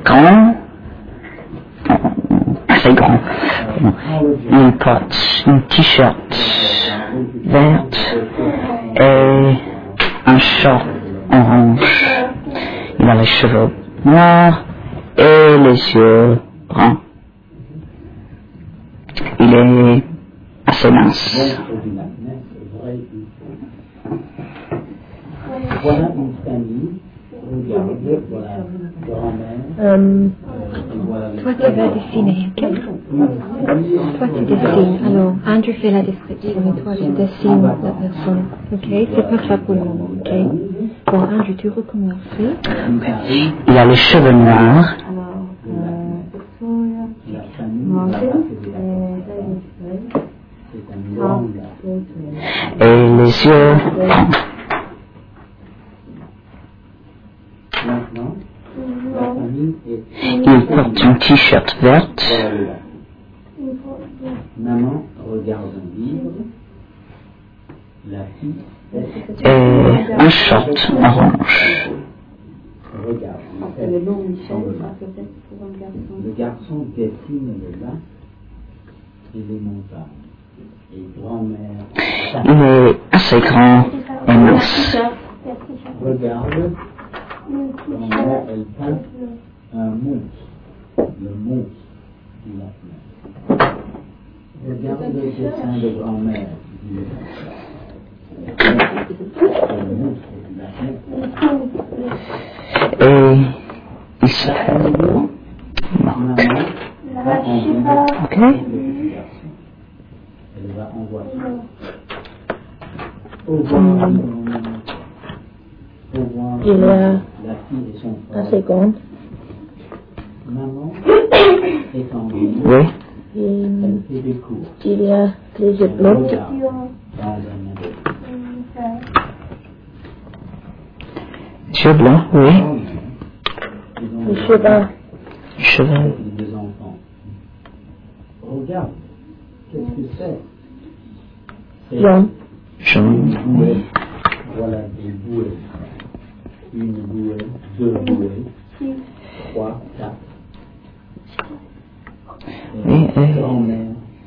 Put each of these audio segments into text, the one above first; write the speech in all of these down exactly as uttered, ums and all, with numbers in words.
grand, assez grand. Il porte une t-shirt verte et un short orange. Il a les cheveux noirs et les yeux bruns. Il est assez mince. Voilà une famille. Regardez, voilà grand-mère. Euh, Voilà toi, tu vas dessiner, ok? Toi, tu dessines. Alors, Andrew fait la description et toi, tu dessines la personne, ok? C'est pas ça pour le moment, ok? Bon, Andrew, tu recommences. Il a les cheveux noirs la famille. C'est un grand gars. et les yeux bruns. Maintenant, la famille est. Il porte une t-shirt verte Voilà. Maman regarde un livre. La fille et un short orange. regarde. Le nom Michel, ça peut-être pour un garçon. Le garçon dessine le lac et les montagnes. Et grand-mère Il est assez grand et mince. regarde. Grand-mère, elle peint un monstre. Le monstre du lac. Regarde le dessin de grand-mère. dit le monstre du lac. Et il s'appelle Marc. Ok? Elle va envoyer. Au revoir. Au revoir. Il est La fille et son frère. assez grand. Maman est en vie. Oui. Et Elle fait des cours. il y a les yeux Elle bleus. regarde dans un œil. Yeux blancs, oui. Ils ont Les cheveux. Cheveux. des enfants. Regarde. Qu'est-ce que c'est? C'est Jaune. Jaune. une bouée. Voilà des bouées. Une bouée, deux bouées, trois, quatre. Et Oui, la oui. grand-mère.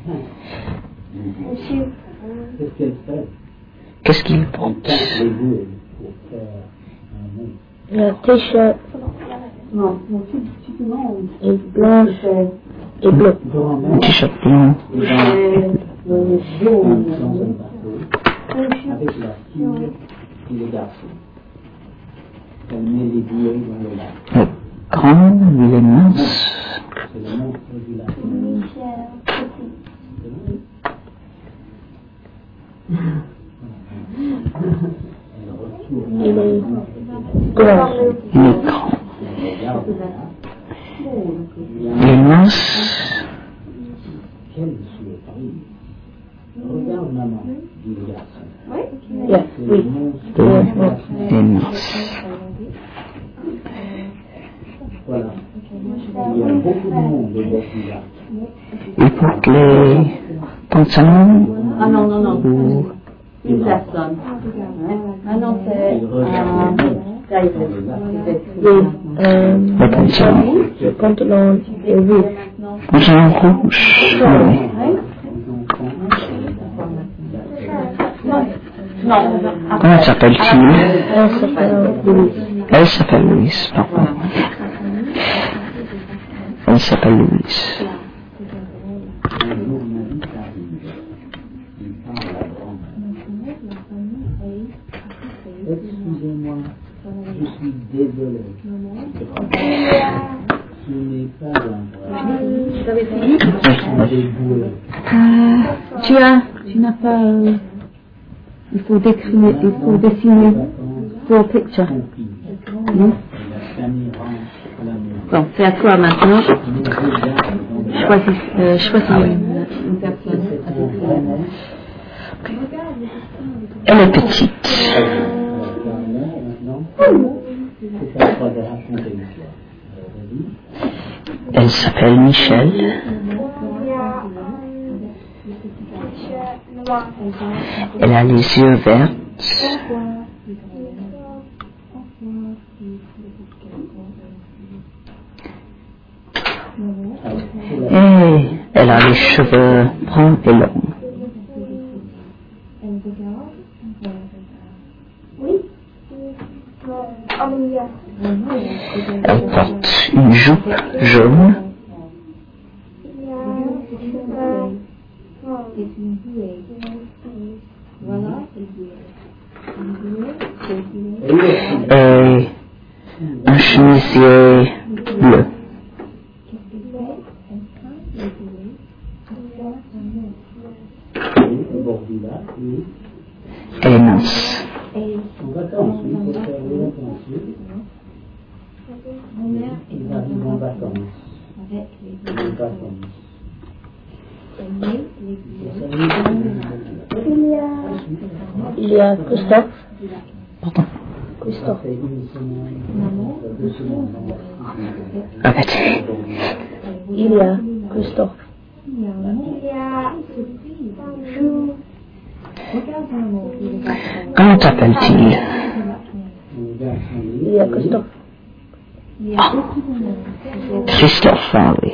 Qu'est-ce qu'elle fait? Qu'est-ce qu'il Elle porte? peint les bouées pour faire un monstre. Il y a t-shirt Non, non, si, si tu mens, et blanche et bleu. Grand-mère T-shirt blanc. est dans c'est le un- jaune. dans un bateau avec la fille et le garçon. Elle met les bouées dans le lac. Le grand, il est mince. C'est le monstre du lac. Elle retourne. Il est grand. Il est grand. Elle regarde le lac. Il est mince. Quelle surprise! Regarde maman, dit le garçon. Yeah, C'est le oui. monstre Il est mince. Voilà. Il y a beaucoup de monde au bord du lac. Il porte les pantalons Ah non, non, non. ou Une personne. Ah non, c'est. Il regarde le monstre Là, il dans le lac. Et euh, les pantalons. le pantalon est rouge. Pantalon rouge. Oui. Non, Comment s'appelle-t-il? Elle s'appelle Louise. Elle s'appelle Louise, pardon. Elle s'appelle Louise. Un journaliste arrive. Il parle à la grand-mère. Excusez-moi, je suis désolé. Ce n'est pas un vrai. vous avez fini? Ce sont des bouées. Euh, tu as, tu n'as pas, euh, il faut décrire, il faut dessiner pour picture. Confie. Non? Et la famille rentre à la maison. Bon, c'est à toi maintenant. Nous regardons dans le Choisis, euh, choisis une, une personne. Elle est petite. maintenant. C'est à toi de raconter l'histoire. Vas-y. Elle s'appelle Michel. Elle a les yeux verts. Elle a les cheveux bruns et longs. Elle porte une jupe jaune. Et un chemisier bleu. Elle est mince. Il y a Christophe. Pardon. Christophe. Répète. Il y a Christophe. Comment t'appelles-t-il? Il y a Christophe. Ah. Christophe, ah oui.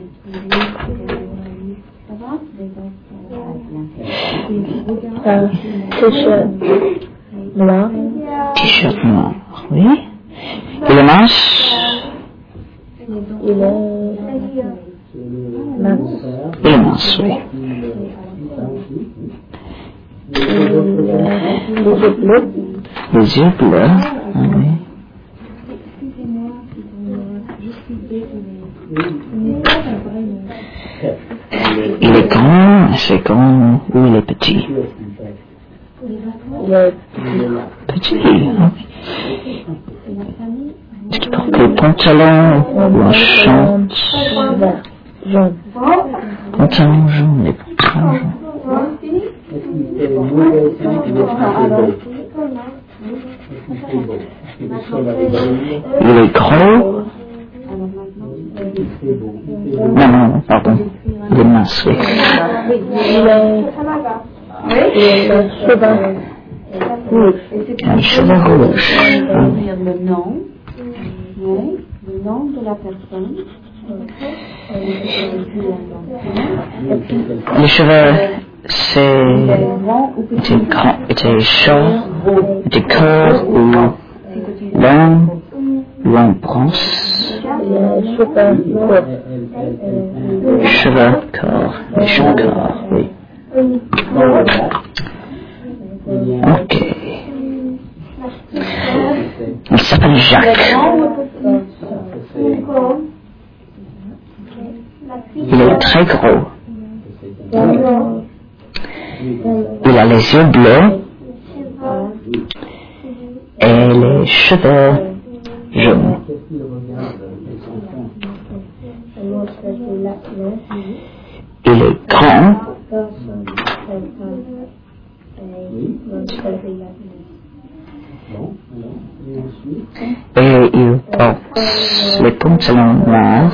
Un t-shirt noir. T-shirt noir, oui. Il est mince. Il est mince. Il est mince, oui. Il a les yeux bleus. Les yeux bleus, ah oui. Il est grand, assez grand, ou il est petit? Il est Petit, ah oui. Est-ce qu'il porte des pantalons blanchants? vert, jaune. Pantalons jaunes, les pantalons jaunes. Il est gros? Non, non, non, pardon. Il est mince, oui. Il est il a les cheveux rouges. Il a les cheveux rouges. Ah oui. Dire le nom, oui, le nom de la personne. Les cheveux, c'est était grand, était short, était court ou long, ou en bronze. Il a les cheveux courts. Cheveux courts, les cheveux courts, oui. Ok. Il s'appelle Jacques. Il est très gros. Il a les yeux bleus et les cheveux jaunes. Il est grand. Et il porte les pantalons noirs.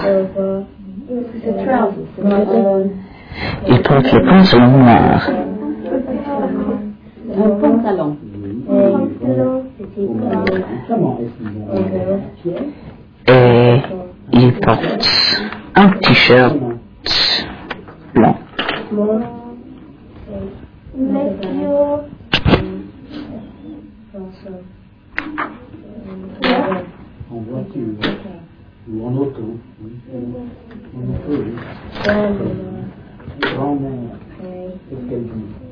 Il porte les pantalons noirs. Un pantalon. Et il porte un t-shirt blanc. En voiture ou en auto. En auto, oui. Grand-mère, qu'est-ce qu'elle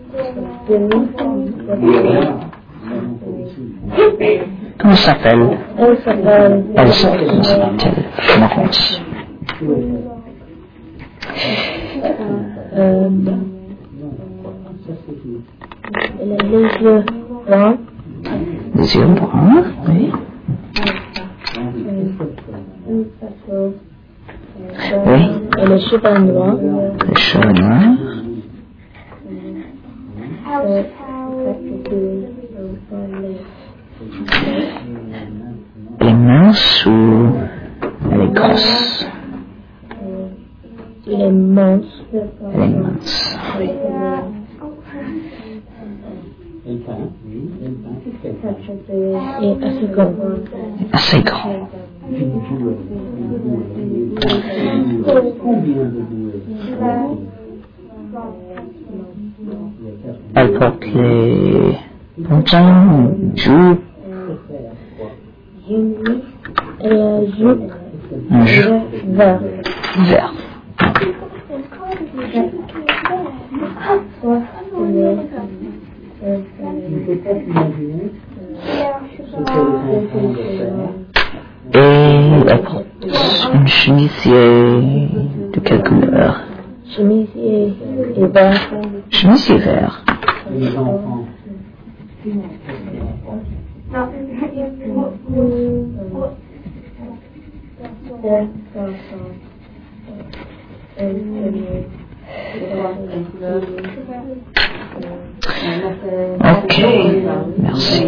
dit? Comment s'appelle? Elle s'appelle Elle s'appelle, comment s'appelle-t-elle? Florence. euh, elle a les yeux blancs. Les yeux bruns, oui. Oui. Et les cheveux noirs. Les cheveux noirs. Elle est mince ou elle est grosse? Il est mince. Elle est mince. Elle peint, oui, elle peint, qu'est-ce qu'elle peint? Et assez grand. Assez grand. Combien de bouées? Elle porte les pantalons, jupes. Euh, jupe Un jupe vert. vert. Soit euh, euh, Je ne peux pas t'imaginer ce que les enfants de faire. Et elle porte une chemisier de quelle couleur? chemise et, et vert. Chemisier vert. Les enfants. Ok, merci.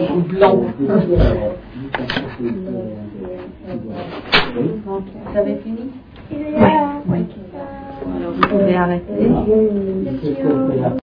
Vous avez fini? Oui. Alors vous pouvez arrêter.